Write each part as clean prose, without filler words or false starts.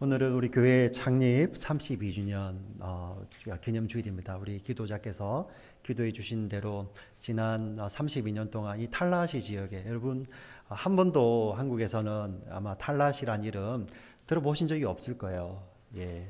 오늘은 우리 교회 창립 32주년 기념주일입니다. 우리 기도자께서 기도해 주신 대로 지난 32년 동안 이 탈라시 지역에 여러분 한 번도 한국에서는 아마 탈라시란 이름 들어보신 적이 없을 거예요. 예.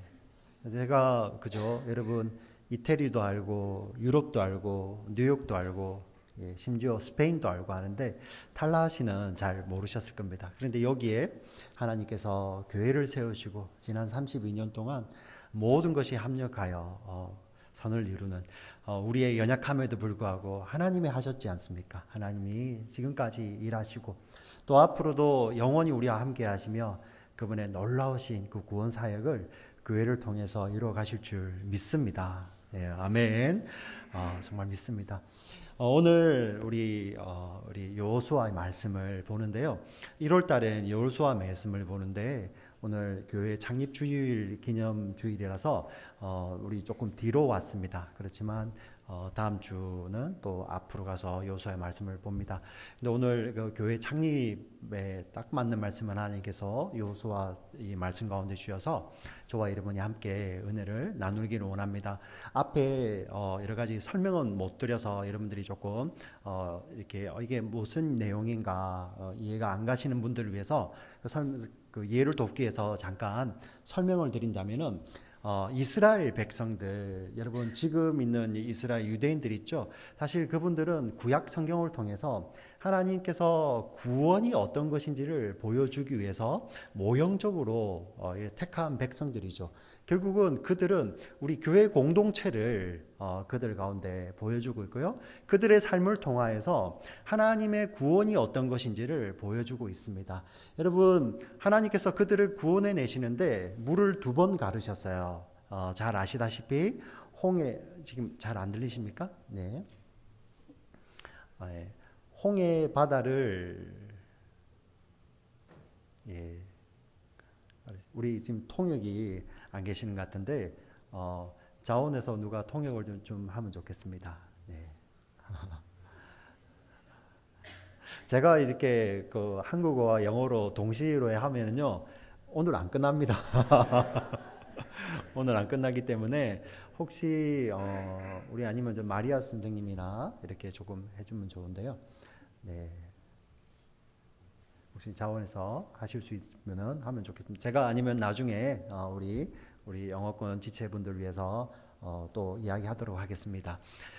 제가 그죠? 여러분 이태리도 알고 유럽도 알고 뉴욕도 알고 심지어 스페인도 알고 하는데 탈라시는 잘 모르셨을 겁니다. 그런데 여기에 하나님께서 교회를 세우시고 지난 32년 동안 모든 것이 합력하여 선을 이루는 우리의 연약함에도 불구하고 하나님이 하셨지 않습니까? 하나님이 지금까지 일하시고 또 앞으로도 영원히 우리와 함께 하시며 그분의 놀라우신 그 구원 사역을 교회를 통해서 이루어 가실 줄 믿습니다. 예, 아멘. 정말 믿습니다. 오늘 우리 여호수아의 말씀을 보는데요. 1월 달엔 여호수아 말씀을 보는데 오늘 교회 창립 주일 기념 주일이라서 우리 조금 뒤로 왔습니다. 그렇지만 다음 주는 또 앞으로 가서 여호수아의 말씀을 봅니다. 근데 오늘 그 교회 창립에 딱 맞는 말씀을 하나님께서 여호수아 이 말씀 가운데 주셔서 저와 여러분이 함께 은혜를 나누기를 원합니다. 앞에 여러 가지 설명은 못 드려서 여러분들이 조금 이렇게 이게 무슨 내용인가 이해가 안 가시는 분들을 위해서 그 이해를 돕기 위해서 잠깐 설명을 드린다면은 이스라엘 백성들, 여러분 지금 있는 이스라엘 유대인들 있죠. 사실 그분들은 구약 성경을 통해서 하나님께서 구원이 어떤 것인지를 보여주기 위해서 모형적으로 택한 백성들이죠. 결국은 그들은 우리 교회 공동체를 그들 가운데 보여주고 있고요. 그들의 삶을 통하여서 하나님의 구원이 어떤 것인지를 보여주고 있습니다. 여러분, 하나님께서 그들을 구원해 내시는데 물을 2번 가르셨어요. 잘 아시다시피 홍해, 지금 잘 안 들리십니까? 네. 홍해 바다를 우리 지금 통역이 안 계시는 것 같은데 자원에서 누가 통역을 좀 하면 좋겠습니다. 네. 제가 이렇게 그 한국어와 영어로 동시로 하면은요 오늘 안 끝납니다. 오늘 안 끝나기 때문에 혹시 우리 아니면 좀 마리아 선생님이나 이렇게 조금 해주면 좋은데요. 네. 혹시 자원에서 하실 수 있으면 하면 좋겠습니다. 제가 아니면 나중에 우리 영어권 지체분들 위해서 또 이야기하도록 하겠습니다.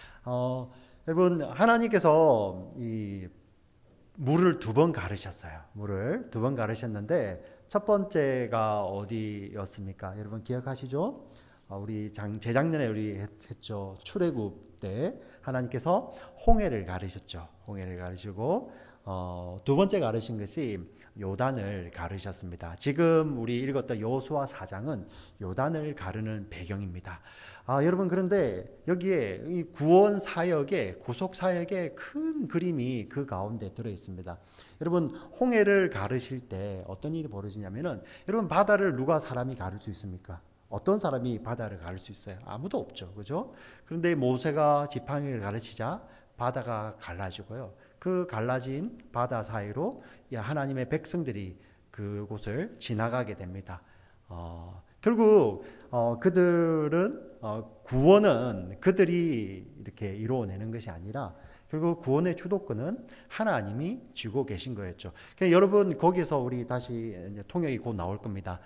여러분 하나님께서 이 물을 2번 가르셨어요. 물을 2번 가르셨는데 첫 번째가 어디였습니까? 여러분 기억하시죠? 우리 재작년에 우리 했죠. 출애굽 때 하나님께서 홍해를 가르셨죠. 홍해를 가르시고 2번째 가르신 것이 요단을 가르셨습니다. 지금 우리 읽었던 여호수아 4장은 요단을 가르는 배경입니다. 여러분 그런데 여기에 이 구원 사역의 구속 사역의 큰 그림이 그 가운데 들어 있습니다. 여러분 홍해를 가르실 때 어떤 일이 벌어지냐면은 여러분 바다를 누가 사람이 가를 수 있습니까? 어떤 사람이 바다를 가를 수 있어요? 아무도 없죠. 그죠? 그런데 모세가 지팡이를 가르치자 바다가 갈라지고요. 그 갈라진 바다 사이로 하나님의 백성들이 그곳을 지나가게 됩니다. 결국 그들은 구원은 그들이 이렇게 이루어내는 것이 아니라 결국 구원의 주도권은 하나님이 쥐고 계신 거였죠. 그러니까 여러분 거기서 우리 다시 통역이 곧 나올 겁니다.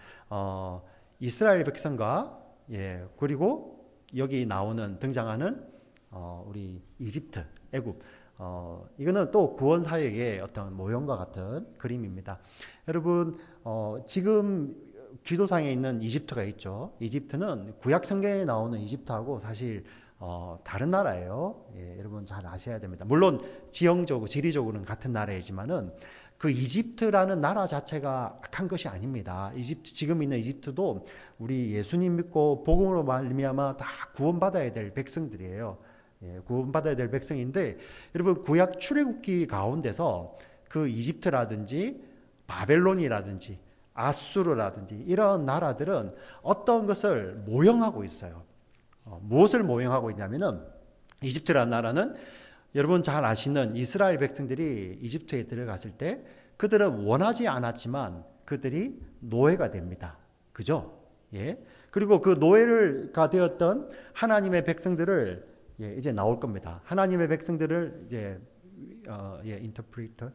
이스라엘 백성과 그리고 여기 나오는 등장하는 우리 이집트, 애굽 이거는 또 구원 사역의 어떤 모형과 같은 그림입니다. 여러분 지금 지도상에 있는 이집트가 있죠. 이집트는 구약 성경에 나오는 이집트하고 사실 다른 나라예요. 여러분 잘 아셔야 됩니다. 물론 지형적으로 지리적으로는 같은 나라이지만은 그 이집트라는 나라 자체가 악한 것이 아닙니다. 지금 있는 이집트도 우리 예수님 믿고 복음으로 말미암아 다 구원받아야 될 백성들이에요. 구원받아야 될 백성인데 여러분 구약 출애굽기 가운데서 그 이집트라든지 바벨론이라든지 아수르라든지 이런 나라들은 어떤 것을 모형하고 있어요. 무엇을 모형하고 있냐면은 이집트라는 나라는 여러분 잘 아시는 이스라엘 백성들이 이집트에 들어갔을 때 그들은 원하지 않았지만 그들이 노예가 됩니다. 그죠? 예. 그리고 그 노예가 되었던 하나님의 백성들을 이제 나올 겁니다. 하나님의 백성들을 이제 인터프리터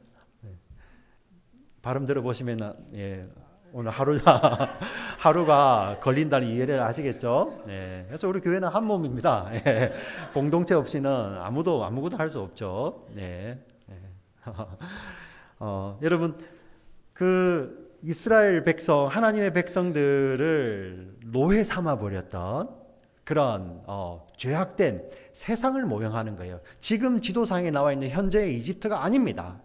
발음 들어보시면 오늘 하루가 걸린다는 이해를 하시겠죠? 그래서 우리 교회는 한 몸입니다. 공동체 없이는 아무것도 할 수 없죠. 여러분 그 이스라엘 백성, 하나님의 백성들을 노예 삼아 버렸던 그런 죄악된 세상을 모형하는 거예요. 지금 지도상에 나와 있는 현재의 이집트가 아닙니다.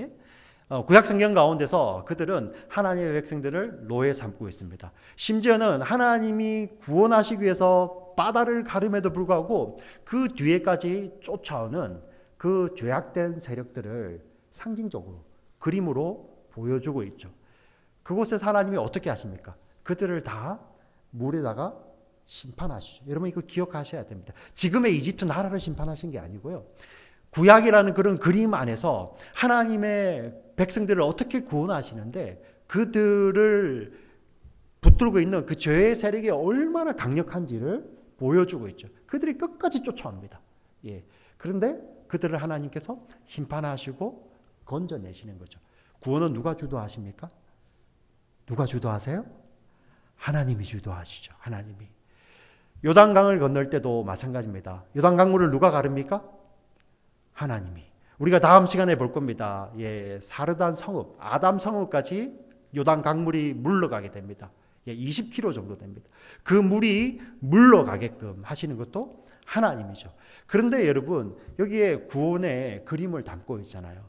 구약 성경 가운데서 그들은 하나님의 백성들을 노예 삼고 있습니다. 심지어는 하나님이 구원하시기 위해서 바다를 가름에도 불구하고 그 뒤에까지 쫓아오는 그 죄악된 세력들을 상징적으로 그림으로 보여주고 있죠. 그곳에서 하나님이 어떻게 하십니까? 그들을 다 물에다가 심판하시죠. 여러분 이거 기억하셔야 됩니다. 지금의 이집트 나라를 심판하신 게 아니고요. 구약이라는 그런 그림 안에서 하나님의 백성들을 어떻게 구원하시는데 그들을 붙들고 있는 그 죄의 세력이 얼마나 강력한지를 보여주고 있죠. 그들이 끝까지 쫓아옵니다. 그런데 그들을 하나님께서 심판하시고 건져내시는 거죠. 구원은 누가 주도하십니까? 누가 주도하세요? 하나님이 주도하시죠. 하나님이. 요단강을 건널 때도 마찬가지입니다. 요단강물을 누가 가릅니까? 하나님이. 우리가 다음 시간에 볼 겁니다. 사르단 성읍, 아담 성읍까지 요단강물이 물러가게 됩니다. 20km 정도 됩니다. 그 물이 물러가게끔 하시는 것도 하나님이죠. 그런데 여러분 여기에 구원의 그림을 담고 있잖아요.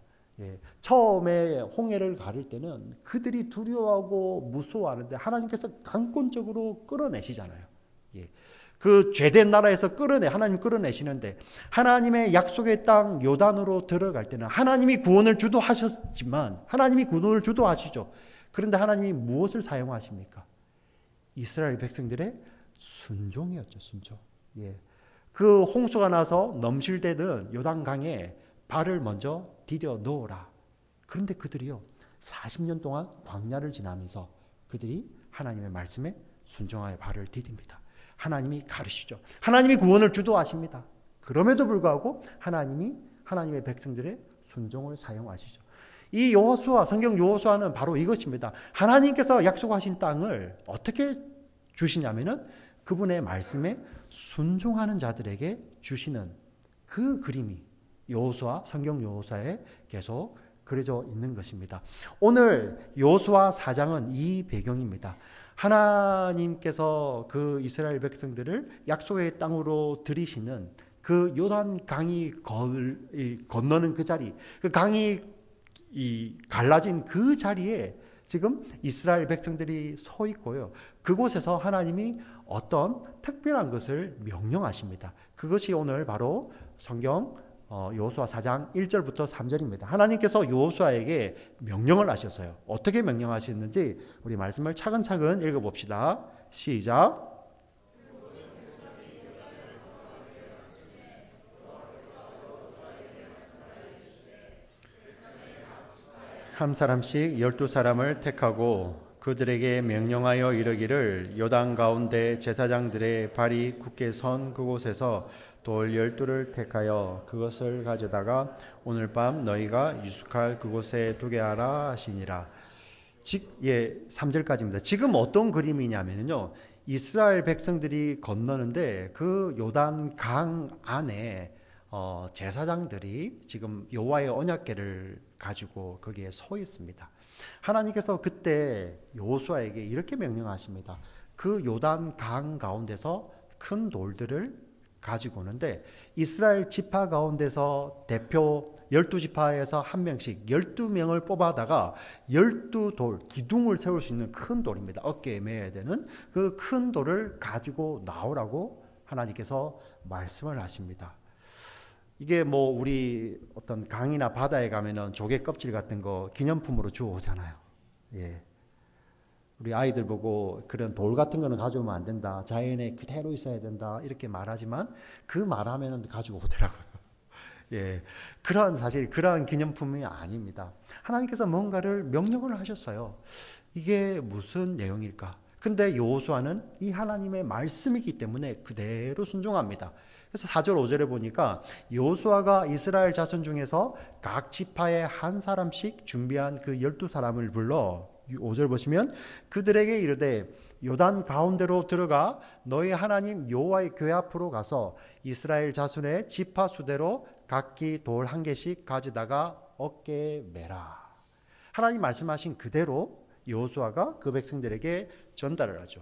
처음에 홍해를 가를 때는 그들이 두려워하고 무서워하는데 하나님께서 강권적으로 끌어내시잖아요. 그 죄된 나라에서 하나님 끌어내시는데 하나님의 약속의 땅 요단으로 들어갈 때는 하나님이 구원을 주도하셨지만 하나님이 구원을 주도하시죠. 그런데 하나님이 무엇을 사용하십니까? 이스라엘 백성들의 순종이었죠. 순종. 그 홍수가 나서 넘실대는 요단강에 발을 먼저 디뎌 놓으라. 그런데 그들이요 40년 동안 광야를 지나면서 그들이 하나님의 말씀에 순종하여 발을 디딥니다. 하나님이 가르치죠. 하나님이 구원을 주도하십니다. 그럼에도 불구하고 하나님의 백성들의 순종을 사용하시죠. 이 성경 여호수아는 바로 이것입니다. 하나님께서 약속하신 땅을 어떻게 주시냐면은 그분의 말씀에 순종하는 자들에게 주시는 그 그림이 성경 여호수아에 계속 그려져 있는 것입니다. 오늘 여호수아 4장은 이 배경입니다. 하나님께서 그 이스라엘 백성들을 약속의 땅으로 들이시는 그 요단 강이 건너는 그 자리, 그 강이 갈라진 그 자리에 지금 이스라엘 백성들이 서 있고요. 그곳에서 하나님이 어떤 특별한 것을 명령하십니다. 그것이 오늘 바로 성경 여호수아 4장 1절부터 3절입니다. 하나님께서 여호수아에게 명령을 하셨어요. 어떻게 명령하셨는지 우리 말씀을 차근차근 읽어봅시다. 시작. 한 사람씩 12사람을 택하고 그들에게 명령하여 이르기를 요단 가운데 제사장들의 발이 굳게 선 그곳에서 돌 12를 택하여 그것을 가져다가 오늘 밤 너희가 유숙할 그곳에 두게 하라 하시니라. 3절까지입니다. 지금 어떤 그림이냐면요. 이스라엘 백성들이 건너는데 그 요단 강 안에 제사장들이 지금 여호와의 언약궤를 가지고 거기에 서 있습니다. 하나님께서 그때 여호수아에게 이렇게 명령하십니다. 그 요단 강 가운데서 큰 돌들을 가지고 오는데 이스라엘 지파 가운데서 대표 12지파에서 한 명씩 12명을 뽑아다가 12돌, 기둥을 세울 수 있는 큰 돌입니다. 어깨에 매야 되는 그 큰 돌을 가지고 나오라고 하나님께서 말씀을 하십니다. 이게 우리 어떤 강이나 바다에 가면은 조개 껍질 같은 거 기념품으로 주워오잖아요. 우리 아이들 보고 그런 돌 같은 거는 가져오면 안 된다. 자연에 그대로 있어야 된다. 이렇게 말하지만 그 말하면은 가지고 오더라고요. 그러한 기념품이 아닙니다. 하나님께서 뭔가를 명령을 하셨어요. 이게 무슨 내용일까? 근데 여호수아는 이 하나님의 말씀이기 때문에 그대로 순종합니다. 그래서 4절 5절에 보니까 여호수아가 이스라엘 자손 중에서 각 지파에 한 사람씩 준비한 그 12사람을 불러 5절 보시면 그들에게 이르되 요단 가운데로 들어가 너희 하나님 여호와의 궤 앞으로 가서 이스라엘 자손의 지파 수대로 각기 돌 한 개씩 가져다가 어깨에 매라. 하나님 말씀하신 그대로 여호수아가 그 백성들에게 전달을 하죠.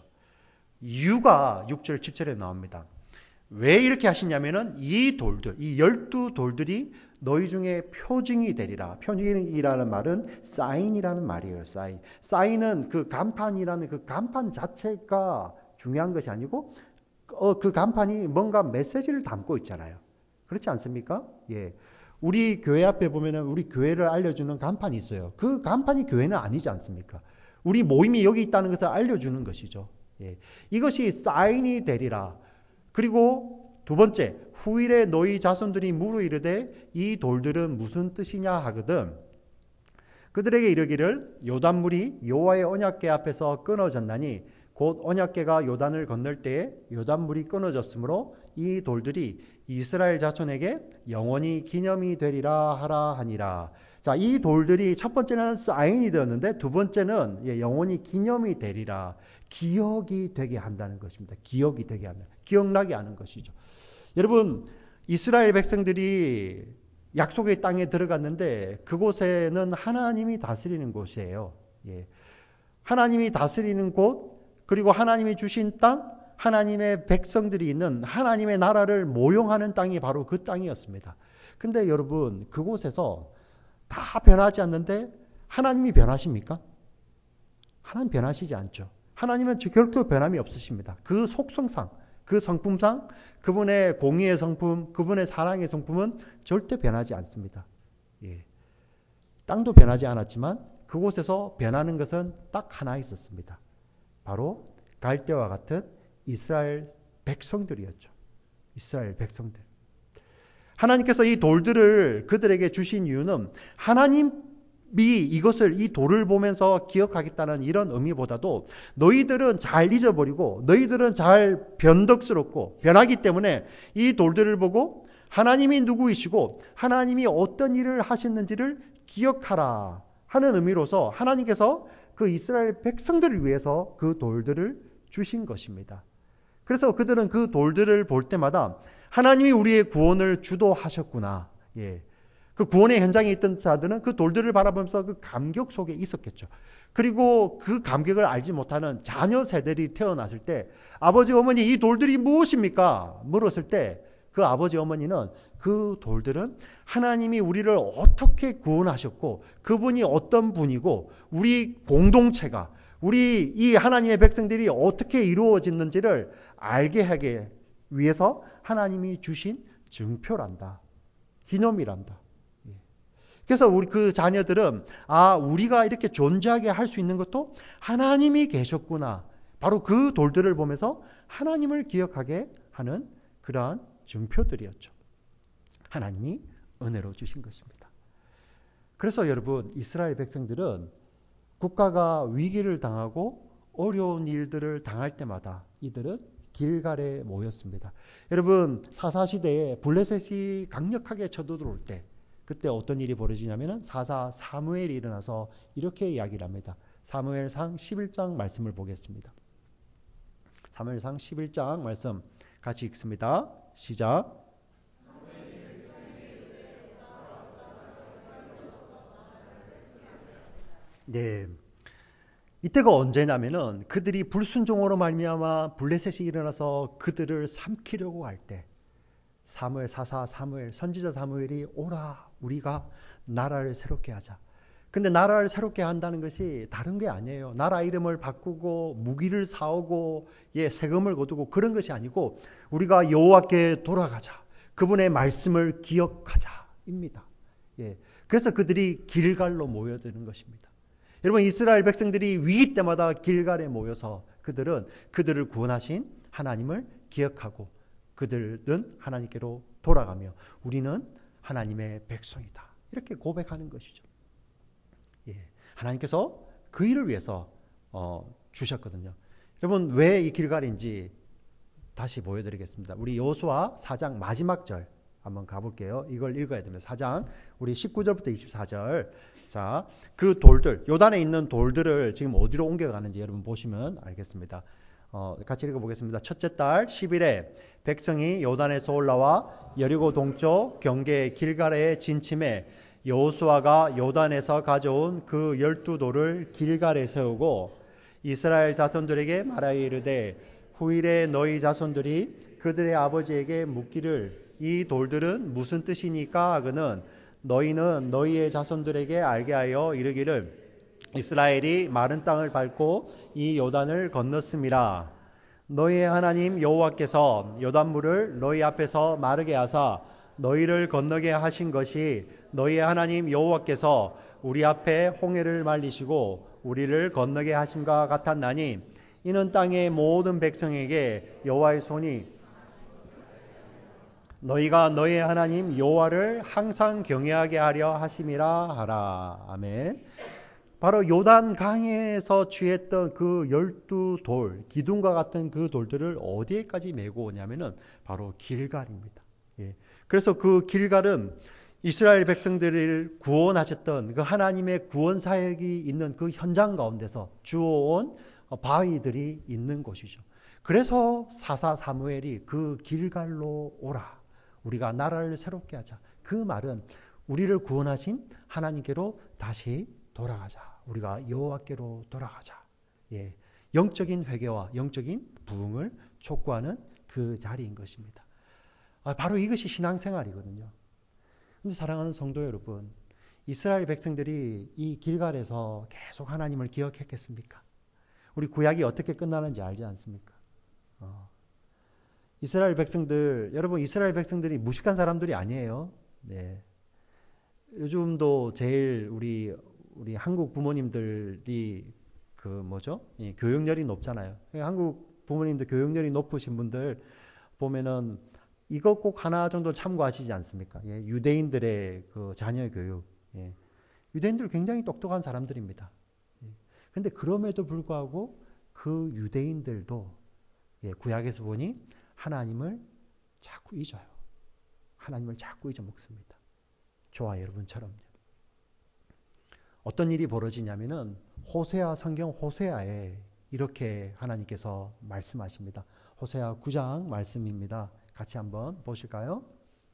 이유가 6절 7절에 나옵니다. 왜 이렇게 하시냐면은 이 돌들, 이 12돌들이 너희 중에 표징이 되리라. 표징이라는 말은 사인이라는 말이에요. 사인. 사인은 그 간판이라는 그 간판 자체가 중요한 것이 아니고 그 간판이 뭔가 메시지를 담고 있잖아요. 그렇지 않습니까? 예. 우리 교회 앞에 보면은 우리 교회를 알려주는 간판이 있어요. 그 간판이 교회는 아니지 않습니까? 우리 모임이 여기 있다는 것을 알려주는 것이죠. 예. 이것이 사인이 되리라. 그리고 두 번째, 후일에 너희 자손들이 물어 이르되 이 돌들은 무슨 뜻이냐 하거든 그들에게 이르기를 요단물이 여호와의 언약궤 앞에서 끊어졌나니 곧 언약궤가 요단을 건널 때에 요단물이 끊어졌으므로 이 돌들이 이스라엘 자손에게 영원히 기념이 되리라 하라 하니라. 자, 이 돌들이 첫 번째는 사인이 되었는데 두 번째는 영원히 기념이 되리라. 기억이 되게 한다는 것입니다. 기억이 되게 한다. 기억나게 하는 것이죠. 여러분, 이스라엘 백성들이 약속의 땅에 들어갔는데 그곳에는 하나님이 다스리는 곳이에요. 예. 하나님이 다스리는 곳, 그리고 하나님이 주신 땅, 하나님의 백성들이 있는 하나님의 나라를 모용하는 땅이 바로 그 땅이었습니다. 근데 여러분, 그곳에서 다 변하지 않는데 하나님이 변하십니까? 하나님 변하시지 않죠. 하나님은 결코 변함이 없으십니다. 그 속성상, 그 성품상 그분의 공의의 성품, 그분의 사랑의 성품은 절대 변하지 않습니다. 예. 땅도 변하지 않았지만 그곳에서 변하는 것은 딱 하나 있었습니다. 바로 갈대와 같은 이스라엘 백성들이었죠. 이스라엘 백성들. 하나님께서 이 돌들을 그들에게 주신 이유는 하나님이 이것을 이 돌을 보면서 기억하겠다는 이런 의미보다도 너희들은 잘 잊어버리고 너희들은 잘 변덕스럽고 변하기 때문에 이 돌들을 보고 하나님이 누구이시고 하나님이 어떤 일을 하셨는지를 기억하라 하는 의미로서 하나님께서 그 이스라엘 백성들을 위해서 그 돌들을 주신 것입니다. 그래서 그들은 그 돌들을 볼 때마다 하나님이 우리의 구원을 주도하셨구나. 예. 그 구원의 현장에 있던 자들은 그 돌들을 바라보면서 그 감격 속에 있었겠죠. 그리고 그 감격을 알지 못하는 자녀 세대들이 태어났을 때 아버지 어머니 이 돌들이 무엇입니까? 물었을 때 그 아버지 어머니는 그 돌들은 하나님이 우리를 어떻게 구원하셨고 그분이 어떤 분이고 우리 공동체가 우리 이 하나님의 백성들이 어떻게 이루어졌는지를 알게 하기 위해서 하나님이 주신 증표란다. 기념이란다. 그래서 우리 그 자녀들은 우리가 이렇게 존재하게 할 수 있는 것도 하나님이 계셨구나. 바로 그 돌들을 보면서 하나님을 기억하게 하는 그러한 증표들이었죠. 하나님이 은혜로 주신 것입니다. 그래서 여러분, 이스라엘 백성들은 국가가 위기를 당하고 어려운 일들을 당할 때마다 이들은 길갈에 모였습니다. 여러분, 사사시대에 블레셋이 강력하게 쳐들어올 때 그때 어떤 일이 벌어지냐면 사사 사무엘이 일어나서 이렇게 이야기를 합니다. 사무엘상 11장 말씀을 보겠습니다. 사무엘상 11장 말씀 같이 읽습니다. 시작. 네. 이때가 언제냐면은 그들이 불순종으로 말미암아 블레셋이 일어나서 그들을 삼키려고 할 때 사무엘 사사 사무엘 선지자 사무엘이 오라 우리가 나라를 새롭게 하자. 근데 나라를 새롭게 한다는 것이 다른 게 아니에요. 나라 이름을 바꾸고 무기를 사오고 세금을 거두고 그런 것이 아니고 우리가 여호와께 돌아가자. 그분의 말씀을 기억하자입니다. 그래서 그들이 길갈로 모여드는 것입니다. 여러분, 이스라엘 백성들이 위기 때마다 길갈에 모여서 그들은 그들을 구원하신 하나님을 기억하고 그들은 하나님께로 돌아가며 우리는 하나님의 백성이다. 이렇게 고백하는 것이죠. 하나님께서 그 일을 위해서 주셨거든요. 여러분 왜 이 길갈인지 다시 보여드리겠습니다. 우리 여호수아 4장 마지막 절 한번 가볼게요. 이걸 읽어야 됩니다. 4장 우리 19절부터 24절. 자, 그 돌들, 요단에 있는 돌들을 지금 어디로 옮겨가는지 여러분 보시면 알겠습니다. 같이 읽어보겠습니다. 첫째 달 10일에 백성이 요단에서 올라와 여리고 동쪽 경계 길갈에 진침해 여호수아가 요단에서 가져온 그 12돌을 길갈에 세우고 이스라엘 자손들에게 말하여 이르되 후일에 너희 자손들이 그들의 아버지에게 묻기를 이 돌들은 무슨 뜻이니까 하거는 너희는 너희의 자손들에게 알게 하여 이르기를 이스라엘이 마른 땅을 밟고 이 요단을 건넜음이라. 너희의 하나님 여호와께서 요단물을 너희 앞에서 마르게 하사 너희를 건너게 하신 것이 너희의 하나님 여호와께서 우리 앞에 홍해를 말리시고 우리를 건너게 하심과 같았나니 이는 땅의 모든 백성에게 여호와의 손이 너희가 너희의 하나님 여호와를 항상 경외하게 하려 하심이라 하라. 아멘. 바로 요단 강에서 취했던 그 12돌, 기둥과 같은 그 돌들을 어디에까지 메고 오냐면은 바로 길갈입니다. 예. 그래서 그 길갈은 이스라엘 백성들을 구원하셨던 그 하나님의 구원 사역이 있는 그 현장 가운데서 주워온 바위들이 있는 곳이죠. 그래서 사사 사무엘이 그 길갈로 오라. 우리가 나라를 새롭게 하자. 그 말은 우리를 구원하신 하나님께로 다시 돌아가자. 우리가 여호와께로 돌아가자. 예, 영적인 회개와 영적인 부흥을 촉구하는 그 자리인 것입니다. 바로 이것이 신앙생활이거든요. 그런데 사랑하는 성도 여러분, 이스라엘 백성들이 이 길갈에서 계속 하나님을 기억했겠습니까? 우리 구약이 어떻게 끝나는지 알지 않습니까? 이스라엘 백성들, 여러분 이스라엘 백성들이 무식한 사람들이 아니에요. 네. 요즘도 제일 우리 한국 부모님들이 이 교육열이 높잖아요. 한국 부모님들 교육열이 높으신 분들 보면은 이거 꼭 하나 정도 참고하시지 않습니까? 예, 유대인들의 그 자녀 교육. 예. 유대인들 굉장히 똑똑한 사람들입니다. 그런데 그럼에도 불구하고 그 유대인들도 구약에서 보니 하나님을 자꾸 잊어요. 하나님을 자꾸 잊어먹습니다. 저와 여러분처럼요. 어떤 일이 벌어지냐면은 호세아 성경 호세아에 이렇게 하나님께서 말씀하십니다. 호세아 9장 말씀입니다. 같이 한번 보실까요?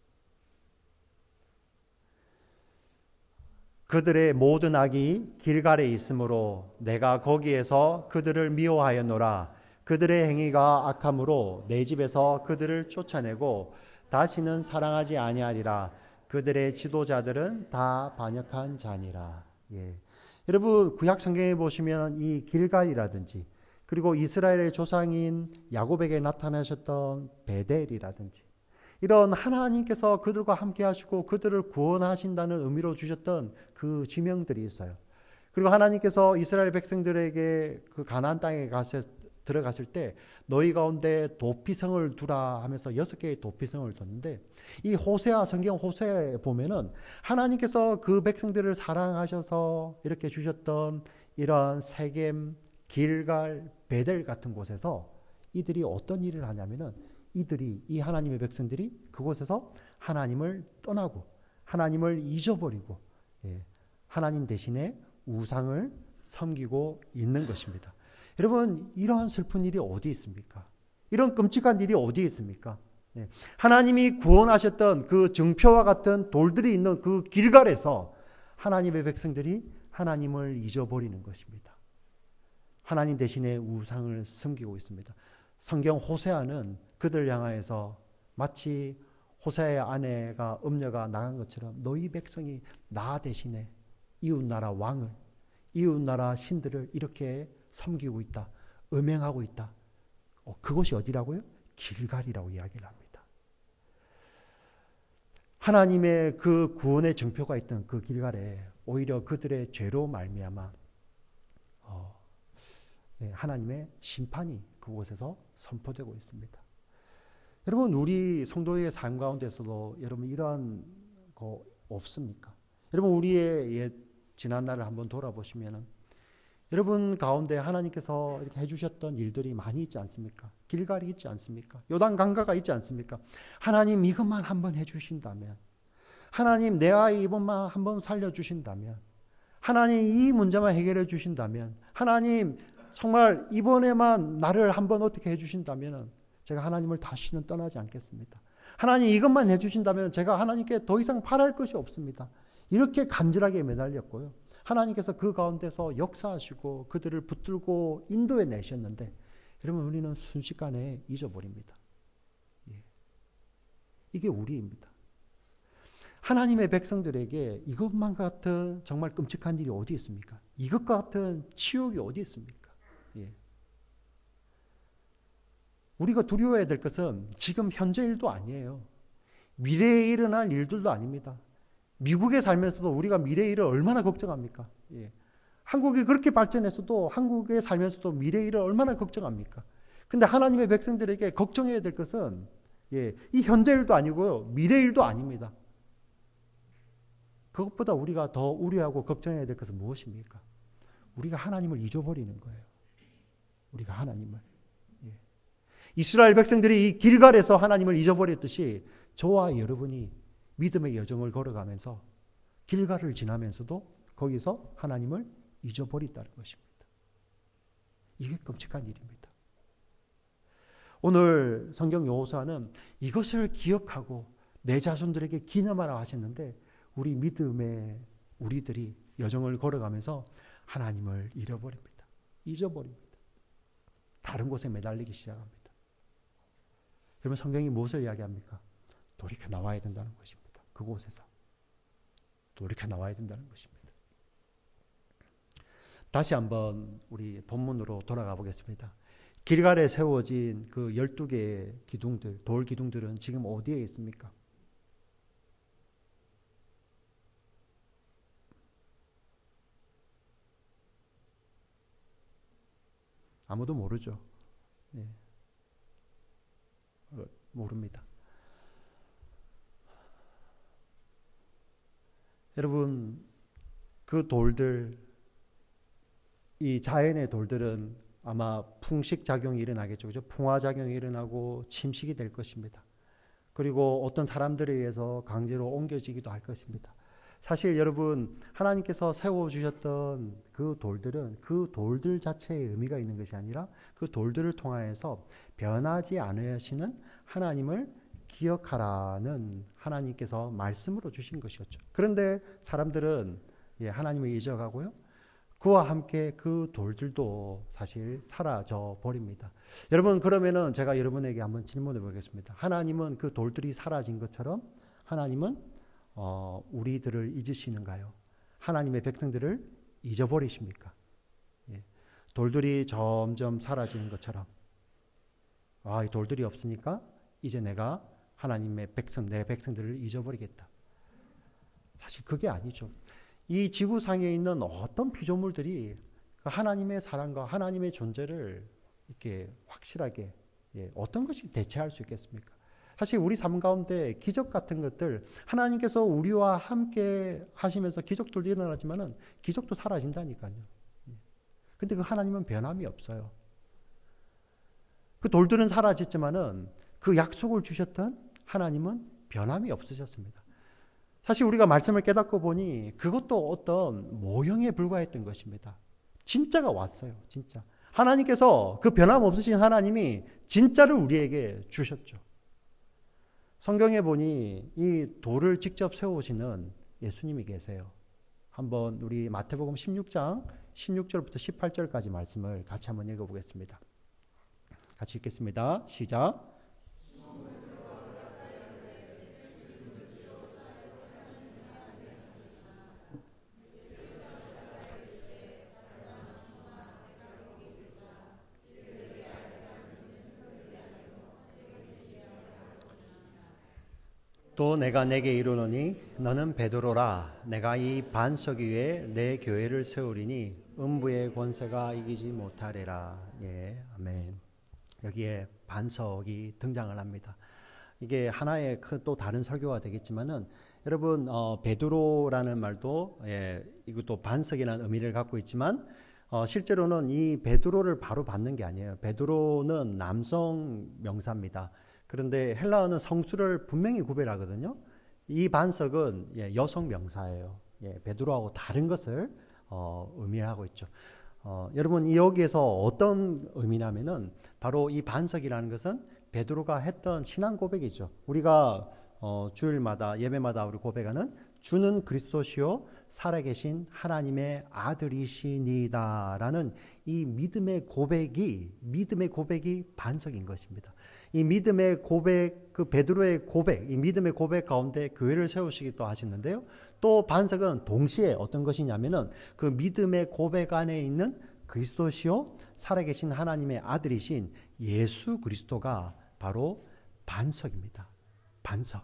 그들의 모든 악이 길갈에 있으므로 내가 거기에서 그들을 미워하였노라. 그들의 행위가 악함으로 내 집에서 그들을 쫓아내고 다시는 사랑하지 아니하리라. 그들의 지도자들은 다 반역한 자니라. 예. 여러분 구약 성경에 보시면 이 길갈이라든지 그리고 이스라엘의 조상인 야곱에게 나타나셨던 베델이라든지 이런 하나님께서 그들과 함께 하시고 그들을 구원하신다는 의미로 주셨던 그 지명들이 있어요. 그리고 하나님께서 이스라엘 백성들에게 그 가나안 땅에 들어갔을 때 너희 가운데 도피성을 두라 하면서 6개의 도피성을 뒀는데 이 호세아 성경 호세아에 보면은 하나님께서 그 백성들을 사랑하셔서 이렇게 주셨던 이런 세겜, 길갈, 베델 같은 곳에서 이들이 어떤 일을 하냐면은 이 하나님의 백성들이 그곳에서 하나님을 떠나고 하나님을 잊어버리고 하나님 대신에 우상을 섬기고 있는 것입니다. 여러분 이러한 슬픈 일이 어디 있습니까? 이런 끔찍한 일이 어디 있습니까? 하나님이 구원하셨던 그 증표와 같은 돌들이 있는 그 길갈에서 하나님의 백성들이 하나님을 잊어버리는 것입니다. 하나님 대신에 우상을 섬기고 있습니다. 성경 호세아는 그들 향하여서 마치 호세아의 아내가 음녀가 나간 것처럼 너희 백성이 나 대신에 이웃나라 왕을 이웃나라 신들을 이렇게 섬기고 있다. 음행하고 있다. 그것이 어디라고요? 길갈이라고 이야기를 합니다. 하나님의 그 구원의 증표가 있던 그 길갈에 오히려 그들의 죄로 말미암아 하나님의 심판이 그곳에서 선포되고 있습니다. 여러분 우리 성도의 삶 가운데서도 여러분 이러한 거 없습니까? 여러분 우리의 지난 날을 한번 돌아보시면은 여러분 가운데 하나님께서 이렇게 해주셨던 일들이 많이 있지 않습니까? 길갈이 있지 않습니까? 요단 강가가 있지 않습니까? 하나님 이것만 한번 해주신다면, 하나님 내 아이 이번만 한번 살려주신다면, 하나님 이 문제만 해결해 주신다면, 하나님 정말 이번에만 나를 한번 어떻게 해주신다면 제가 하나님을 다시는 떠나지 않겠습니다. 하나님 이것만 해주신다면 제가 하나님께 더 이상 바랄 것이 없습니다. 이렇게 간절하게 매달렸고요. 하나님께서 그 가운데서 역사하시고 그들을 붙들고 인도해 내셨는데, 여러분 우리는 순식간에 잊어버립니다. 예. 이게 우리입니다. 하나님의 백성들에게 이것만 같은 정말 끔찍한 일이 어디 있습니까? 이것과 같은 치욕이 어디 있습니까? 예. 우리가 두려워해야 될 것은 지금 현재 일도 아니에요. 미래에 일어날 일들도 아닙니다. 미국에 살면서도 우리가 미래의 일을 얼마나 걱정합니까? 예. 한국이 그렇게 발전했어도 한국에 살면서도 미래의 일을 얼마나 걱정합니까? 근데 하나님의 백성들에게 걱정해야 될 것은 이 현재 일도 아니고요. 미래 일도 아닙니다. 그것보다 우리가 더 우려하고 걱정해야 될 것은 무엇입니까? 우리가 하나님을 잊어버리는 거예요. 우리가 하나님을. 이스라엘 백성들이 이 길갈에서 하나님을 잊어버렸듯이 저와 여러분이 믿음의 여정을 걸어가면서 길갈을 지나면서도 거기서 하나님을 잊어버린다는 것입니다. 이게 끔찍한 일입니다. 오늘 성경 여호수아는 이것을 기억하고 내 자손들에게 기념하라 하셨는데, 우리 믿음의 우리들이 여정을 걸어가면서 하나님을 잃어버립니다. 잊어버립니다. 다른 곳에 매달리기 시작합니다. 여러분 성경이 무엇을 이야기합니까? 돌이켜 나와야 된다는 것입니다. 그곳에서 돌이켜 나와야 된다는 것입니다. 다시 한번 우리 본문으로 돌아가 보겠습니다. 길갈에 세워진 그 12개의 기둥들, 돌 기둥들은 지금 어디에 있습니까? 아무도 모르죠. 네. 모릅니다. 여러분, 그 돌들, 이 자연의 돌들은 아마 풍식작용이 일어나겠죠. 그죠? 풍화작용이 일어나고 침식이 될 것입니다. 그리고 어떤 사람들에 의해서 강제로 옮겨지기도 할 것입니다. 사실 여러분, 하나님께서 세워주셨던 그 돌들은 그 돌들 자체의 의미가 있는 것이 아니라 그 돌들을 통하여서 변하지 않으시는 하나님을 기억하라는 하나님께서 말씀으로 주신 것이었죠. 그런데 사람들은 하나님을 잊어가고요. 그와 함께 그 돌들도 사실 사라져 버립니다. 여러분, 그러면은 제가 여러분에게 한번 질문해 보겠습니다. 하나님은 그 돌들이 사라진 것처럼 하나님은 우리들을 잊으시는가요? 하나님의 백성들을 잊어버리십니까? 돌들이 점점 사라지는 것처럼, 이 돌들이 없으니까 이제 내가 하나님의 백성, 내 백성들을 잊어버리겠다. 사실 그게 아니죠. 이 지구상에 있는 어떤 피조물들이 하나님의 사랑과 하나님의 존재를 이렇게 확실하게 어떤 것이 대체할 수 있겠습니까? 사실 우리 삶 가운데 기적 같은 것들, 하나님께서 우리와 함께 하시면서 기적들도 일어나지만은 기적도 사라진다니까요. 근데 그 하나님은 변함이 없어요. 그 돌들은 사라졌지만은 그 약속을 주셨던 하나님은 변함이 없으셨습니다. 사실 우리가 말씀을 깨닫고 보니 그것도 어떤 모형에 불과했던 것입니다. 진짜가 왔어요. 진짜. 하나님께서 그 변함 없으신 하나님이 진짜를 우리에게 주셨죠. 성경에 보니 이 돌을 직접 세우시는 예수님이 계세요. 한번 우리 마태복음 16장 16절부터 18절까지 말씀을 같이 한번 읽어보겠습니다. 같이 읽겠습니다. 시작. 또 내가 내게 이르노니 너는 베드로라. 내가 이 반석 위에 내 교회를 세우리니 음부의 권세가 이기지 못하리라. 아멘. 여기에 반석이 등장을 합니다. 이게 하나의 또 다른 설교가 되겠지만은 여러분 베드로라는 말도 이것도 반석이라는 의미를 갖고 있지만 실제로는 이 베드로를 바로 받는 게 아니에요. 베드로는 남성 명사입니다. 그런데 헬라어는 성수를 분명히 구별하거든요. 이 반석은 여성 명사예요. 베드로하고 다른 것을 의미하고 있죠. 여러분 여기에서 어떤 의미냐면은 바로 이 반석이라는 것은 베드로가 했던 신앙 고백이죠. 우리가 주일마다 예배마다 우리 고백하는 주는 그리스도시요 살아계신 하나님의 아들이시니다라는 이 믿음의 고백이 반석인 것입니다. 이 믿음의 고백, 그 베드로의 고백, 이 믿음의 고백 가운데 교회를 세우시기도 하시는데요. 또 반석은 동시에 어떤 것이냐면은 그 믿음의 고백 안에 있는 그리스도시요 살아계신 하나님의 아들이신 예수 그리스도가 바로 반석입니다. 반석.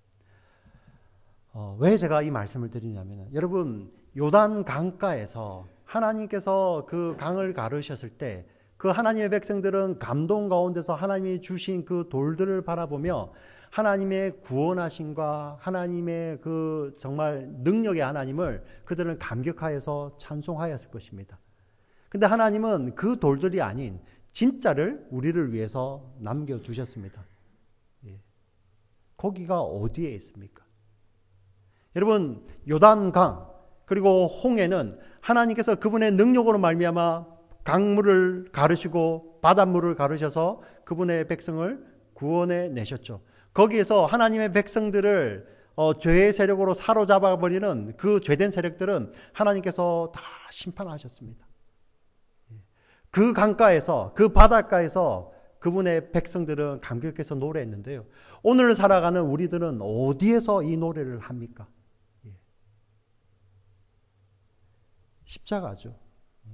왜 제가 이 말씀을 드리냐면 여러분 요단 강가에서 하나님께서 그 강을 가르셨을 때 그 하나님의 백성들은 감동 가운데서 하나님이 주신 그 돌들을 바라보며 하나님의 구원하심과 하나님의 그 정말 능력의 하나님을 그들은 감격하여서 찬송하였을 것입니다. 근데 하나님은 그 돌들이 아닌 진짜를 우리를 위해서 남겨두셨습니다. 거기가 어디에 있습니까? 여러분 요단강 그리고 홍해는 하나님께서 그분의 능력으로 말미암아 강물을 가르시고 바닷물을 가르셔서 그분의 백성을 구원해 내셨죠. 거기에서 하나님의 백성들을 죄의 세력으로 사로잡아 버리는 그 죄된 세력들은 하나님께서 다 심판하셨습니다. 그 강가에서 그 바닷가에서 그분의 백성들은 감격해서 노래했는데요. 오늘 살아가는 우리들은 어디에서 이 노래를 합니까? 십자가죠.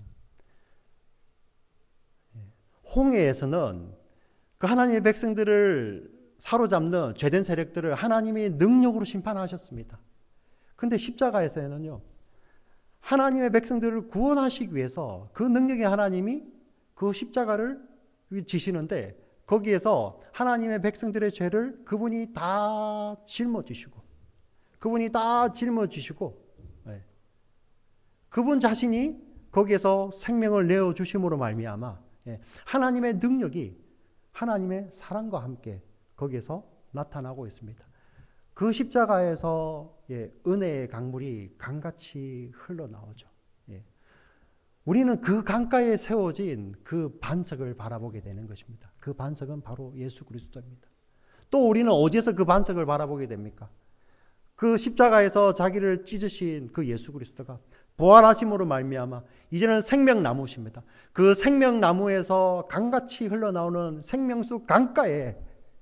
홍해에서는 그 하나님의 백성들을 사로잡는 죄된 세력들을 하나님이 능력으로 심판하셨습니다. 그런데 십자가에서는요, 하나님의 백성들을 구원하시기 위해서 그 능력의 하나님이 그 십자가를 지시는데 거기에서 하나님의 백성들의 죄를 그분이 다 짊어지시고 그분 자신이 거기에서 생명을 내어주심으로 말미암아 하나님의 능력이 하나님의 사랑과 함께 거기에서 나타나고 있습니다. 그 십자가에서 은혜의 강물이 강같이 흘러나오죠. 우리는 그 강가에 세워진 그 반석을 바라보게 되는 것입니다. 그 반석은 바로 예수 그리스도입니다. 또 우리는 어디에서 그 반석을 바라보게 됩니까? 그 십자가에서 자기를 찢으신 그 예수 그리스도가 부활하심으로 말미암아 이제는 생명나무십니다. 그 생명나무에서 강같이 흘러나오는 생명수 강가에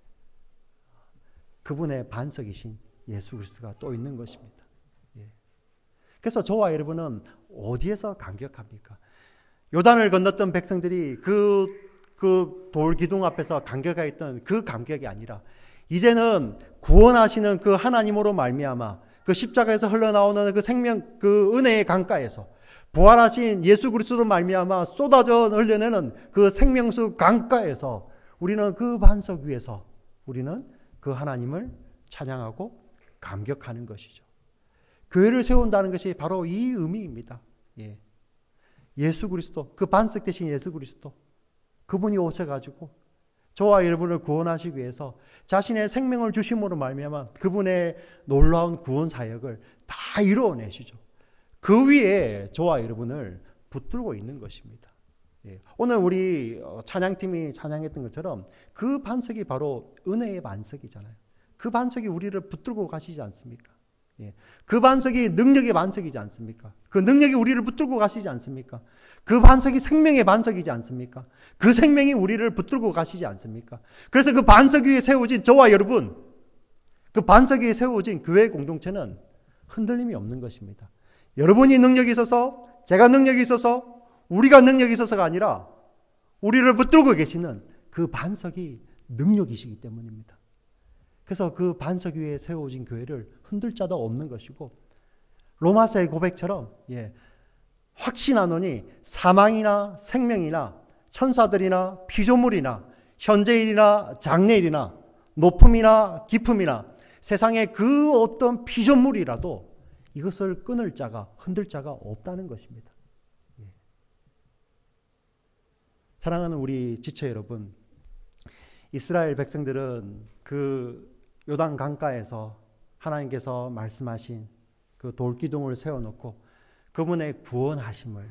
그분의 반석이신 예수 그리스도가 또 있는 것입니다. 그래서 저와 여러분은 어디에서 감격합니까? 요단을 건넜던 백성들이 그 돌 기둥 앞에서 감격하였던 그 감격이 아니라 이제는 구원하시는 그 하나님으로 말미암아 그 십자가에서 흘러나오는 그 생명 그 은혜의 강가에서 부활하신 예수 그리스도로 말미암아 쏟아져 흘려내는 그 생명수 강가에서 우리는 그 반석 위에서 우리는 그 하나님을 찬양하고 감격하는 것이죠. 교회를 세운다는 것이 바로 이 의미입니다. 예수 그리스도, 그 반석 대신 예수 그리스도, 그분이 오셔가지고 저와 여러분을 구원하시기 위해서 자신의 생명을 주심으로 말미암아 그분의 놀라운 구원 사역을 다 이루어내시죠. 그 위에 저와 여러분을 붙들고 있는 것입니다. 오늘 우리 찬양팀이 찬양했던 것처럼 그 반석이 바로 은혜의 반석이잖아요. 그 반석이 우리를 붙들고 가시지 않습니까? 그 반석이 능력의 반석이지 않습니까? 그 능력이 우리를 붙들고 가시지 않습니까? 그 반석이 생명의 반석이지 않습니까? 그 생명이 우리를 붙들고 가시지 않습니까? 그래서 그 반석 위에 세워진 저와 여러분, 그 반석 위에 세워진 교회 공동체는 흔들림이 없는 것입니다. 여러분이 능력이 있어서, 제가 능력이 있어서, 우리가 능력이 있어서가 아니라 우리를 붙들고 계시는 그 반석이 능력이시기 때문입니다. 그래서 그 반석 위에 세워진 교회를 흔들 자도 없는 것이고 로마서의 고백처럼 확신하노니 사망이나 생명이나 천사들이나 피조물이나 현재일이나 장래일이나 높음이나 깊음이나 세상의 그 어떤 피조물이라도 이것을 끊을 자가 흔들 자가 없다는 것입니다. 사랑하는 우리 지체 여러분, 이스라엘 백성들은 그 요단 강가에서 하나님께서 말씀하신 그 돌기둥을 세워놓고 그분의 구원하심을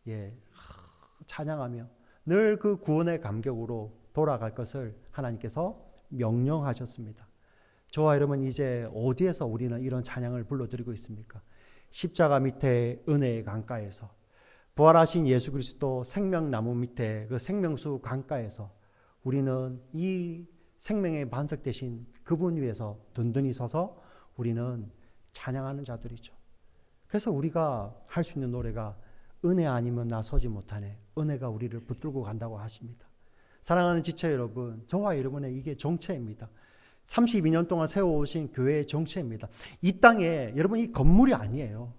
찬양하며 늘 그 구원의 감격으로 돌아갈 것을 하나님께서 명령하셨습니다. 저와 여러분, 이제 어디에서 우리는 이런 찬양을 불러드리고 있습니까? 십자가 밑에 은혜의 강가에서, 부활하신 예수 그리스도 생명나무 밑에 그 생명수 강가에서 우리는 이 생명의 반석 되신 그분 위에서 든든히 서서 우리는 찬양하는 자들이죠. 그래서 우리가 할 수 있는 노래가 은혜 아니면 나 서지 못하네. 은혜가 우리를 붙들고 간다고 하십니다. 사랑하는 지체 여러분, 저와 여러분의 이게 정체입니다. 32년 동안 세워오신 교회의 정체입니다. 이 땅에 여러분, 이 건물이 아니에요.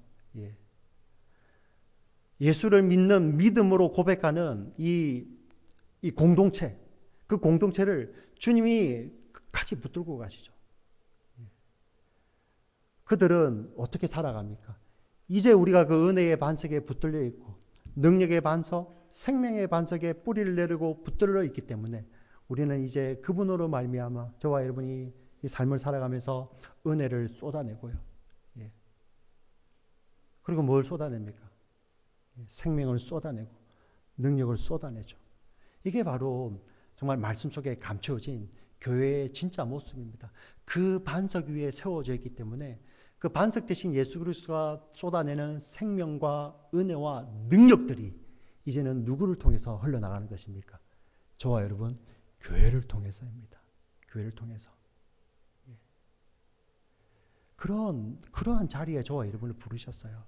예수를 믿는 믿음으로 고백하는 이 공동체, 그 공동체를 주님이 끝까지 붙들고 가시죠. 그들은 어떻게 살아갑니까? 이제 우리가 그 은혜의 반석에 붙들려 있고 능력의 반석, 생명의 반석에 뿌리를 내리고 붙들려 있기 때문에 우리는 이제 그분으로 말미암아 저와 여러분이 이 삶을 살아가면서 은혜를 쏟아내고요. 그리고 뭘 쏟아냅니까? 생명을 쏟아내고 능력을 쏟아내죠. 이게 바로 정말 말씀 속에 감추어진 교회의 진짜 모습입니다. 그 반석 위에 세워져 있기 때문에 그 반석 대신 예수 그리스도가 쏟아내는 생명과 은혜와 능력들이 이제는 누구를 통해서 흘러나가는 것입니까? 저와 여러분, 교회를 통해서입니다. 교회를 통해서. 그러한 자리에 저와 여러분을 부르셨어요.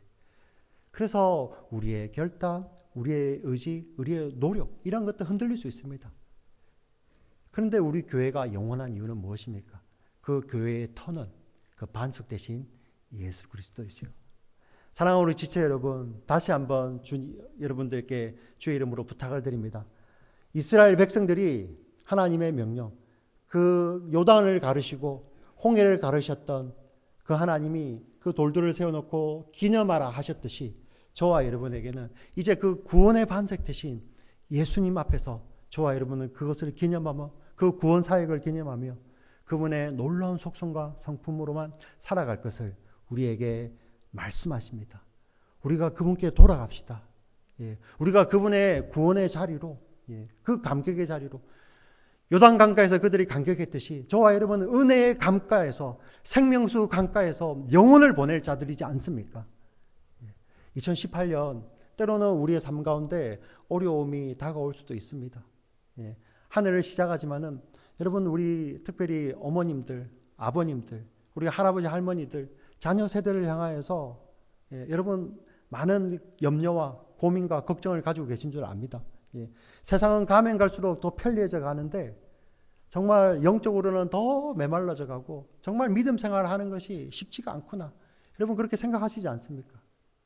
그래서 우리의 결단, 우리의 의지, 우리의 노력, 이런 것도 흔들릴 수 있습니다. 그런데 우리 교회가 영원한 이유는 무엇입니까? 그 교회의 터는 그 반석 대신 예수 그리스도이시요. 사랑하는 우리 지체 여러분, 다시 한번 여러분들께 주의 이름으로 부탁을 드립니다. 이스라엘 백성들이 하나님의 명령, 그 요단을 가르시고 홍해를 가르셨던 그 하나님이 그 돌들을 세워놓고 기념하라 하셨듯이 저와 여러분에게는 이제 그 구원의 반석 대신 예수님 앞에서 저와 여러분은 그것을 기념하며 그 구원 사역을 기념하며 그분의 놀라운 속성과 성품으로만 살아갈 것을 우리에게 말씀하십니다. 우리가 그분께 돌아갑시다. 우리가 그분의 구원의 자리로, 그 감격의 자리로, 요단 강가에서 그들이 감격했듯이 저와 여러분은 은혜의 강가에서, 생명수 강가에서 영혼을 보낼 자들이지 않습니까? 2018년 때로는 우리의 삶 가운데 어려움이 다가올 수도 있습니다. 한 해를 시작하지만은 여러분, 우리 특별히 어머님들, 아버님들, 우리 할아버지 할머니들, 자녀 세대를 향하여서 여러분 많은 염려와 고민과 걱정을 가지고 계신 줄 압니다. 세상은 가면 갈수록 더 편리해져 가는데 정말 영적으로는 더 메말라져 가고 정말 믿음 생활을 하는 것이 쉽지가 않구나. 여러분 그렇게 생각하시지 않습니까?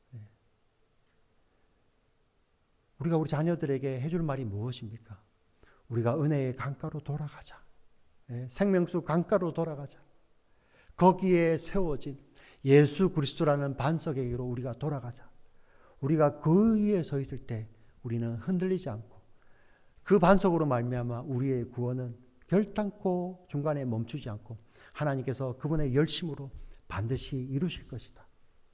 우리가 우리 자녀들에게 해줄 말이 무엇입니까? 우리가 은혜의 강가로 돌아가자. 생명수 강가로 돌아가자. 거기에 세워진 예수 그리스도라는 반석에게로 우리가 돌아가자. 우리가 그 위에 서 있을 때 우리는 흔들리지 않고 그 반석으로 말미암아 우리의 구원은 결단코 중간에 멈추지 않고 하나님께서 그분의 열심으로 반드시 이루실 것이다.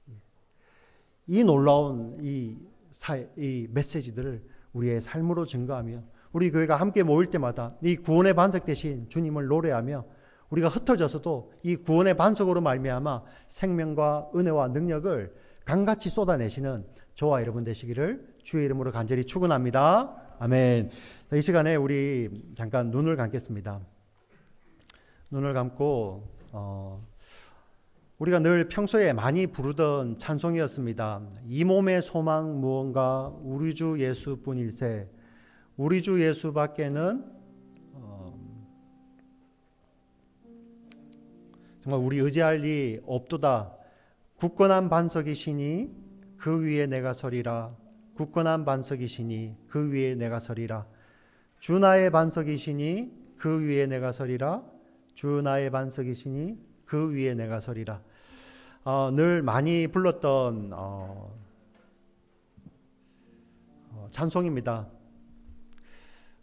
이 놀라운 이 메시지들을 우리의 삶으로 증거하며 우리 교회가 함께 모일 때마다 이 구원의 반석 대신 주님을 노래하며 우리가 흩어져서도 이 구원의 반석으로 말미암아 생명과 은혜와 능력을 강같이 쏟아내시는 저와 여러분 되시기를 주의 이름으로 간절히 축원합니다. 아멘. 이 시간에 우리 잠깐 눈을 감겠습니다. 눈을 감고 우리가 늘 평소에 많이 부르던 찬송이었습니다. 이 몸의 소망 무언가 우리 주 예수뿐일세. 우리 주 예수밖에는 정말 우리 의지할 리 없도다. 굳건한 반석이시니 그 위에 내가 서리라. 굳건한 반석이시니 그 위에 내가 서리라. 주 나의 반석이시니 그 위에 내가 서리라. 주 나의 반석이시니 그 위에 내가 서리라. 늘 많이 불렀던 찬송입니다.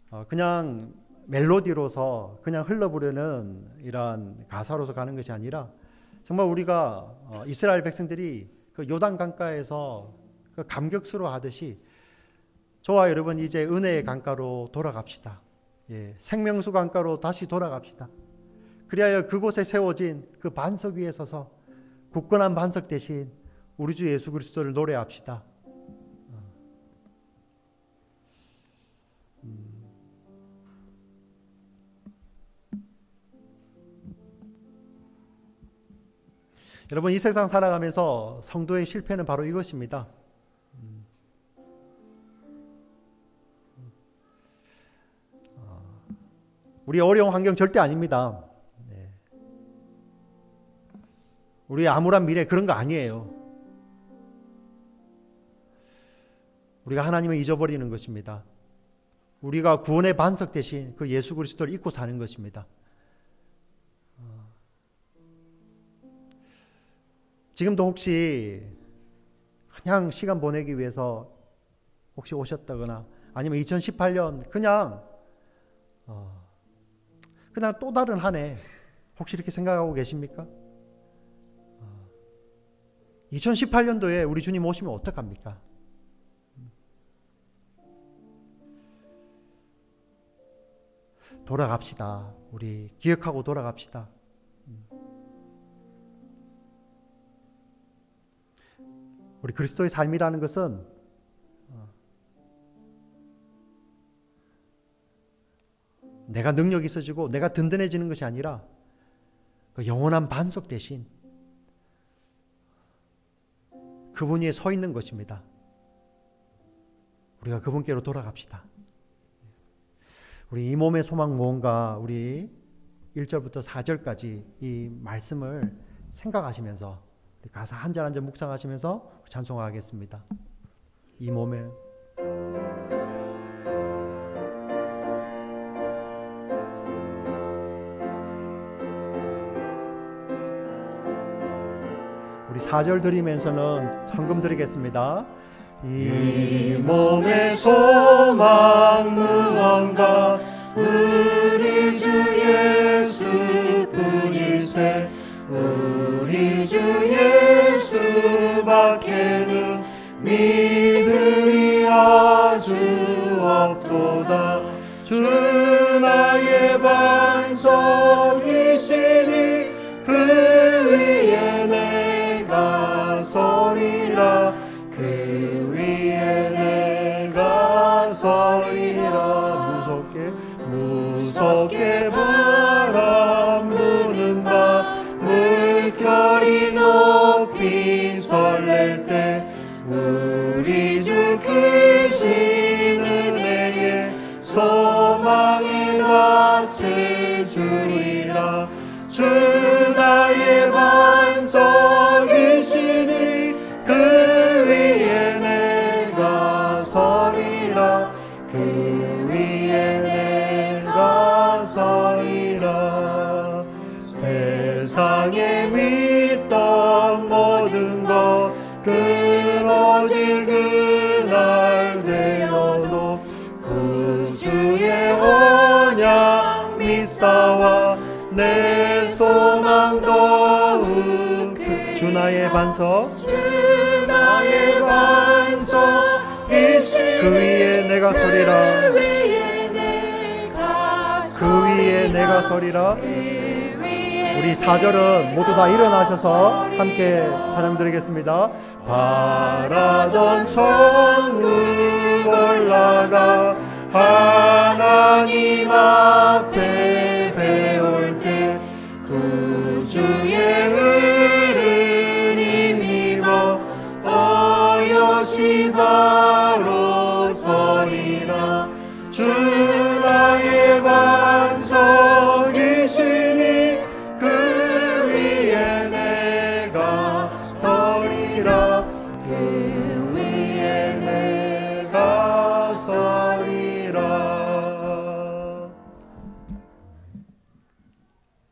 그냥 멜로디로서 그냥 흘러부르는 이러한 가사로서 가는 것이 아니라 정말 우리가 이스라엘 백성들이 그 요단 강가에서 그 감격스러워 하듯이 저와 여러분 이제 은혜의 강가로 돌아갑시다. 예, 생명수 강가로 다시 돌아갑시다. 그리하여 그곳에 세워진 그 반석 위에 서서 굳건한 반석 대신 우리 주 예수 그리스도를 노래합시다. 여러분 이 세상 살아가면서 성도의 실패는 바로 이것입니다. 우리 어려운 환경 절대 아닙니다. 우리의 암울한 미래 그런 거 아니에요. 우리가 하나님을 잊어버리는 것입니다. 우리가 구원의 반석 대신 그 예수 그리스도를 잊고 사는 것입니다. 지금도 혹시 그냥 시간 보내기 위해서 혹시 오셨다거나 아니면 2018년 그냥 또 다른 한 해 혹시 이렇게 생각하고 계십니까? 2018년도에 우리 주님 오시면 어떡합니까? 돌아갑시다. 우리 기억하고 돌아갑시다. 우리 그리스도의 삶이라는 것은 내가 능력이 있어지고 내가 든든해지는 것이 아니라 그 영원한 반석 대신 그분 위에 서 있는 것입니다. 우리가 그분께로 돌아갑시다. 우리 이 몸의 소망 무언가 우리 1절부터 4절까지 이 말씀을 생각하시면서 가사 한 절 한 절 묵상하시면서 찬송하겠습니다. 이 몸에 우리 4절 드리면서는 헌금 드리겠습니다. 이 몸의 소망 무언가 우리 주 예수뿐이세 우리 주 예수밖에는 믿음이 아주 없도다. 주 나의 반석이시니 그 위에 내가 서리라 그 위에 내가 서리라. 무섭게 바람 부는 밤 물결이 높이 설렐 때 우리 주 크신 은혜에 소망의 낯을 주리라. 주 나의 반석이시니 그 위에 내가 서리라 그 위에 내가 서리라. 세상에 믿던 모든 것 끊어질 그날 되어도 구주의 언약 믿사와 내 소망 더욱 주 나의 반석 주 나의 반석이시니 그 위에 내가 서리라 그 위에 내가 서리라. 우리 4절은 모두 다 일어나셔서 함께 찬양 드리겠습니다. 바라던 천국 올라가 하나님 앞에 배울 때 구주의 은을 힘입어 어여시 바로